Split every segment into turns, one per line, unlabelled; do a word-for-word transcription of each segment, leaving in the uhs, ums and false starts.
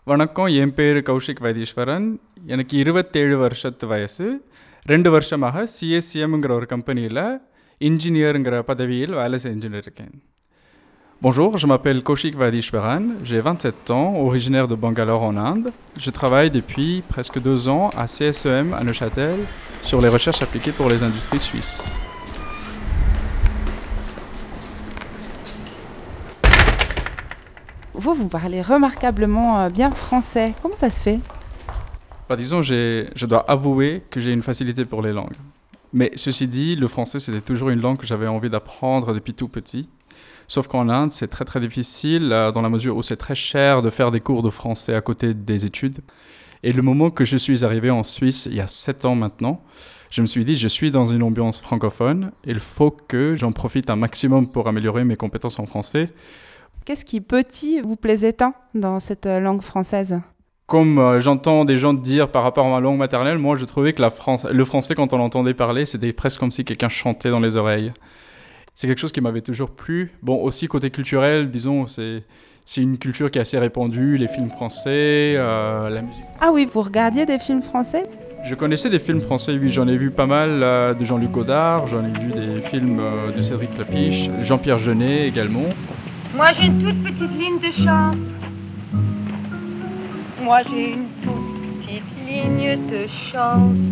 வணக்கம், என் பேர் கௌஷிக் வைத்தீஸ்வரன். எனக்கு இருபத்தேழு வருஷத்து வயசு. ரெண்டு வருஷமாக சிஎஸ்சிஎம்ங்கிற ஒரு கம்பெனியில் இன்ஜினியருங்கிற பதவியில் வேலை செஞ்சுட்டு இருக்கேன். Bonjour, je m'appelle Kaushik Vaidishwaran, j'ai vingt-sept ans, originaire de Bangalore en Inde. Je travaille depuis presque deux ans à C S E M à Neuchâtel sur les recherches appliquées pour les industries suisses.
Vous, vous parlez remarquablement bien français. Comment ça se fait ?
Bah, disons, j'ai, je dois avouer que j'ai une facilité pour les langues. Mais ceci dit, le français, c'était toujours une langue que j'avais envie d'apprendre depuis tout petit. Sauf qu'en Inde, c'est très très difficile euh, dans la mesure où c'est très cher de faire des cours de français à côté des études. Et le moment que je suis arrivé en Suisse, il y a sept ans maintenant, je me suis dit, je suis dans une ambiance francophone, il faut que j'en profite un maximum pour améliorer mes compétences en français.
Qu'est-ce qui, petit, vous plaisait tant dans cette langue française ?
Comme euh, j'entends des gens dire par rapport à ma langue maternelle, moi je trouvais que la France, le français, quand on l'entendait parler, c'était presque comme si quelqu'un chantait dans les oreilles. C'est quelque chose qui m'avait toujours plu. Bon, aussi côté culturel, disons, c'est, c'est une culture qui est assez répandue, les films français, euh, la musique.
Ah oui, vous regardiez des films français ?
Je connaissais des films français, oui, j'en ai vu pas mal euh, de Jean-Luc Godard, j'en ai vu des films euh, de Cédric Clapiche, Jean-Pierre Jeunet également.
Moi j'ai une toute petite ligne de chance. Moi j'ai une toute petite ligne de chance.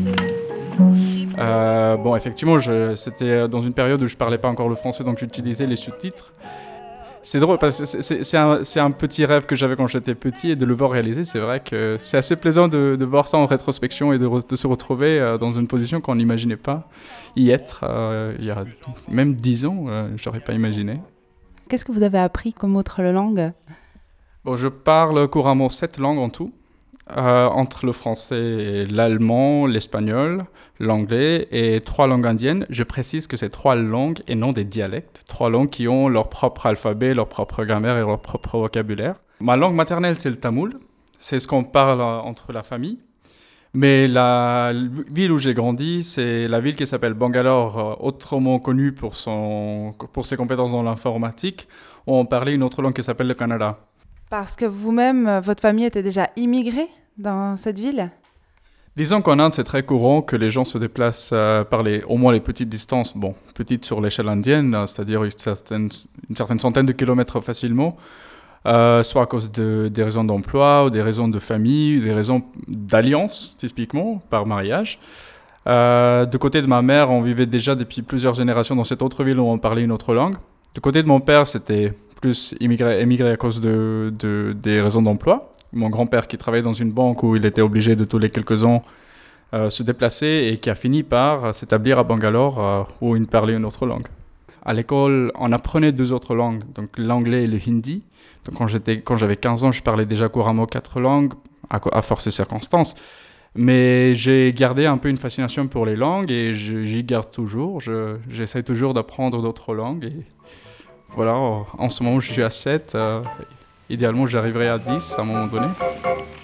Euh, bon, effectivement, je, c'était dans une période où je parlais pas encore le français, donc j'utilisais les sous-titres. C'est drôle parce que c'est, c'est, c'est, un, c'est un petit rêve que j'avais quand j'étais petit et de le voir réaliser, c'est vrai que c'est assez plaisant de, de voir ça en rétrospection et de, re, de se retrouver euh, dans une position qu'on n'imaginait pas y être. Euh, il y a même dix ans, euh, j'aurais pas imaginé.
Qu'est-ce que vous avez appris comme autre langue ?
Bon, je parle couramment sept langues en tout. Euh, entre le français et l'allemand, l'espagnol, l'anglais et trois langues indiennes. Je précise que c'est trois langues et non des dialectes. Trois langues qui ont leur propre alphabet, leur propre grammaire et leur propre vocabulaire. Ma langue maternelle, c'est le tamoul. C'est ce qu'on parle entre la famille. Mais la ville où j'ai grandi, c'est la ville qui s'appelle Bangalore, autrement connue pour, son, pour ses compétences dans l'informatique, où on parlait une autre langue qui s'appelle le Kannada.
Parce que vous-même, votre famille était déjà immigrée dans cette ville ?
Disons qu'en Inde, c'est très courant que les gens se déplacent euh, par les, au moins les petites distances, bon, petites sur l'échelle indienne, euh, c'est-à-dire une certaine, une certaine centaine de kilomètres facilement, euh, soit à cause de, des raisons d'emploi, ou des raisons de famille, des raisons d'alliance, typiquement, par mariage. Euh, du côté de ma mère, on vivait déjà depuis plusieurs générations dans cette autre ville où on parlait une autre langue. Du côté de mon père, c'était plus immigré, émigré à cause de, de, des raisons d'emploi. Mon grand-père qui travaillait dans une banque où il était obligé de tous les quelques ans euh, se déplacer et qui a fini par s'établir à Bangalore euh, où il parlait une autre langue. À l'école, on apprenait deux autres langues, donc l'anglais et le hindi. Donc quand, j'étais, quand j'avais quinze ans, je parlais déjà couramment quatre langues, à, à force et circonstances. Mais j'ai gardé un peu une fascination pour les langues et je, j'y garde toujours. Je, j'essaie toujours d'apprendre d'autres langues. Et voilà, en ce moment je suis à sept, euh, idéalement j'arriverai à dix à un moment donné.